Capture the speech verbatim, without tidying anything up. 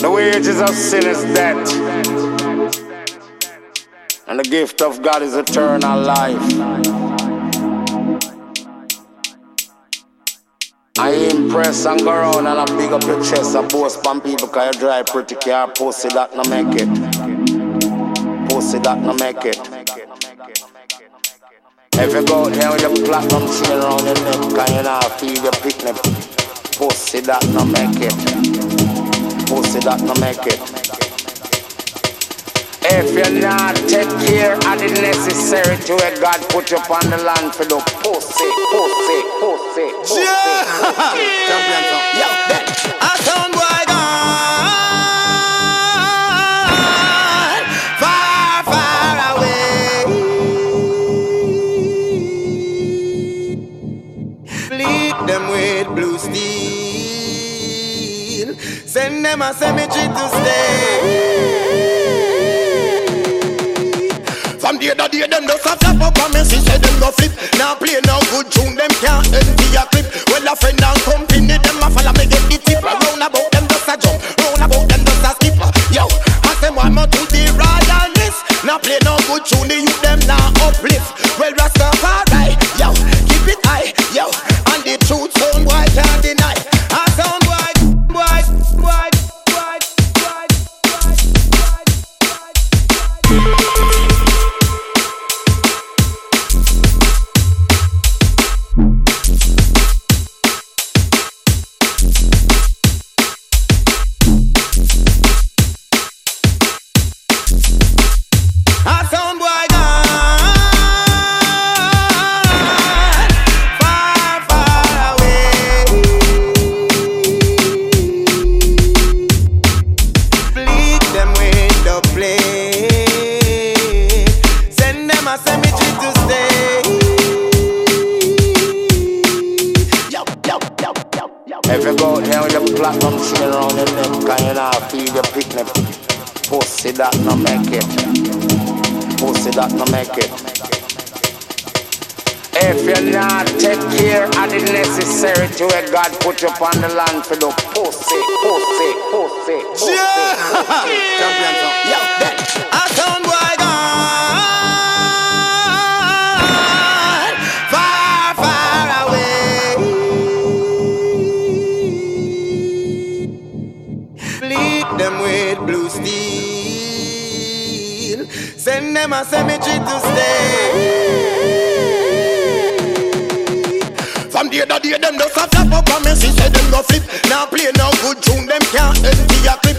The wages of sin is death, and the gift of God is eternal life. I impress and go around and I big up your chest and boast on people cause you drive pretty car. Pussy that no make it. Pussy that no make it. If you go out there with your platinum chain around your neck and you not feed your picnic, pussy that no make it. Pussy that no make it. If you not take care of the necessary to it, God put you on the land for the pussy, pussy, pussy, pussy. Yeah! Champion song. Yo, then a sound boy gone far, far away. Bleed them with blue steel. Send them a cemetery to stay. From day to day, them just a flap up and me see say them go flip. Now play no good tune, them can't empty a clip. Well a friend and company, them a follow me get the tip. Round about them just a jump, round about them just a skip. Yo, ask them why me to the royalist. Now play no good tune, the youth them now uplift. Well Rastafari, yo, keep it high, yo, and the truth sound boy can't deny. A sound boy, boy, boy, boy, boy, boy, boy. If you go out there with your platinum chain around your neck and you not feed your picnic, pussy that no make it. Pussy that no make it. If you not take care of the necessary to it, God put you on the land for the pussy, pussy, pussy, pussy. Yeah! Champion song. Yo, then a sound boy gone far, far away. Bleed them with blue steel. Send them a cemetery to stay. From day to day, them just a flap up and me see say them go flip. Now play no good tune, them can't empty a clip.